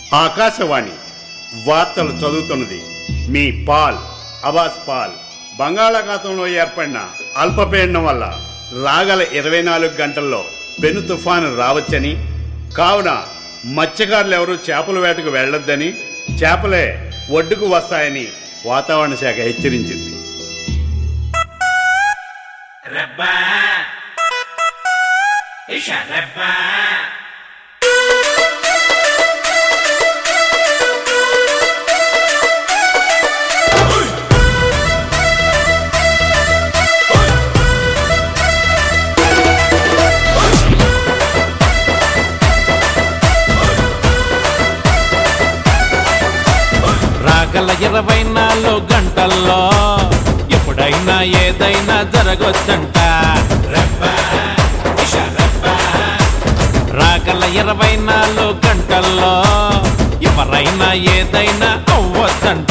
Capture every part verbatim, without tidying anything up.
ఆకాశవాణి వార్తలు చదువుతున్నది మీ Paul అబాస్ Paul. బంగాళాఖాతంలో ఏర్పడిన అల్పపీడనం వల్ల రాగల ఇరవై నాలుగు గంటల్లో పెను తుఫాను రావచ్చని, కావున మత్స్యకారులు ఎవరూ చేపల వేటకు వెళ్లొద్దని, చేపలే ఒడ్డుకు వస్తాయని వాతావరణ శాఖ హెచ్చరించింది. రాగల ఇరవై నాలుగు గంటల్లో ఎప్పుడైనా ఏదైనా జరగొచ్చంట. రాగల ఇరవై నాలుగు గంటల్లో ఎవరైనా ఏదైనా అవ్వచ్చంట.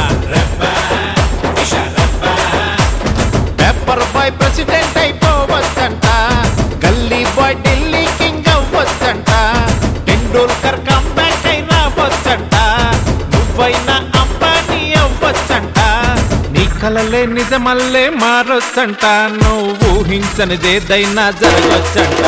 పేపర్ బాయ్ ప్రెసిడెంట్ అయిపోవచ్చంట. గల్లీ బాయ్ ఢిల్లీ కింగ్ అవ్వచ్చంట. టెండూల్కర్ కంబ్యాక్ అయినా అవ్వచ్చంట. నువ్వైనా అంబానీ అవ్వచ్చంట. నీ కలలే నిజమల్లే మారొచ్చంట. నువ్వు ఊహించనిదేదైనా జరగొచ్చంట.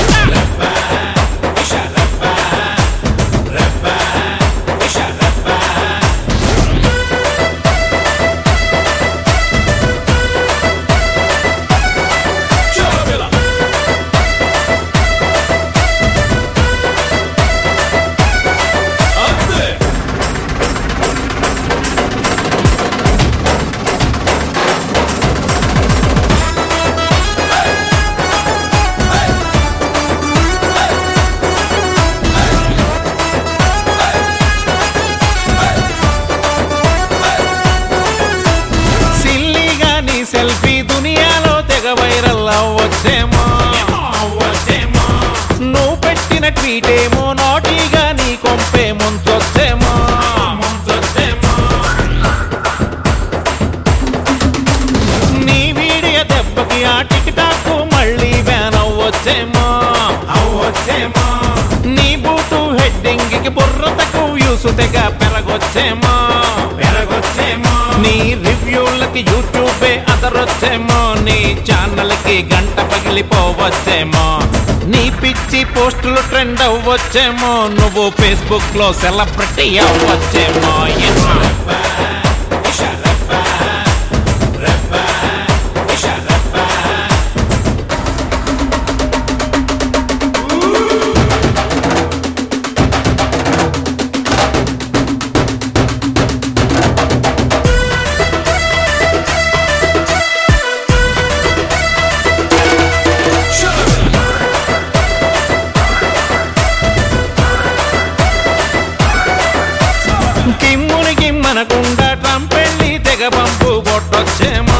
సెల్ఫీ దునియాలో తెగ వైరల్ అవ్వచ్చేమో. నువ్వు పెట్టిన ట్వీటేమో నోటీగా నీ కొంపే ముంచొచ్చేమో. నీ వీడియో దెబ్బకి ఆ టిక్ టాక్ మళ్ళీ బ్యాన్ అవ్వచ్చేమో. నీ బూటు హెడ్డింగ్ కి బుర్రతకు వ్యూస్ తెగ పెరగొచ్చేమో. నీ రివ్యూలకి యూట్యూబే అదరొచ్చేమో. నీ ఛానల్ కి గంట పగిలిపోవచ్చేమో. నీ పిచ్చి పోస్టులు ట్రెండ్ అవ్వచ్చేమో. నువ్వు ఫేస్బుక్ లో సెలబ్రిటీ అవ్వచ్చేమో. కిమ్ముని కిమ్మనకుండా ట్రంప్ వెళ్ళి తెగ పంపు కొట్టొచ్చేమో.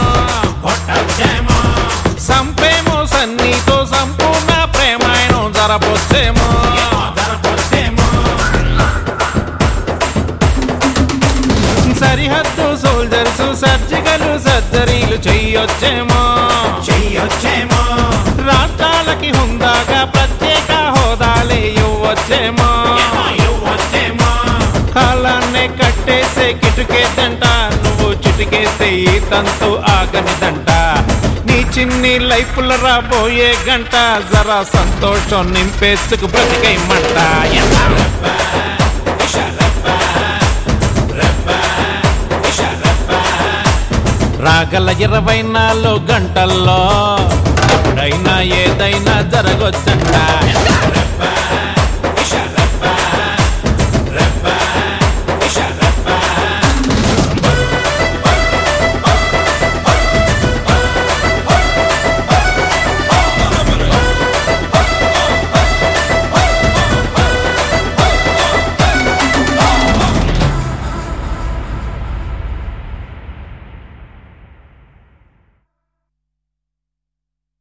సంపేమో సన్నీతో సంపూర్ణ ప్రేమాయణం జరపొచ్చేమో. సరిహద్దు సోల్జర్స్ సర్జికల్ సర్జరీలు చెయ్యొచ్చేమో. రాష్ట్రాలకి హుందాగా ప్రత్యేక హోదాలే ఇవ్వచ్చేమో. కాలాన్నే కట్టేసే కిటుకేదంట. నువ్వు చిటికేస్తే ఈ తంతు ఆగనిదంట. నీ చిన్ని లైఫ్లో రాబోయే గంట జరా సంతోషం నింపేసుకు బ్రతికేయమంట. రాగల ఇరవై నాలుగు గంటల్లో ఎప్పుడైనా ఏదైనా జరగొచ్చంట.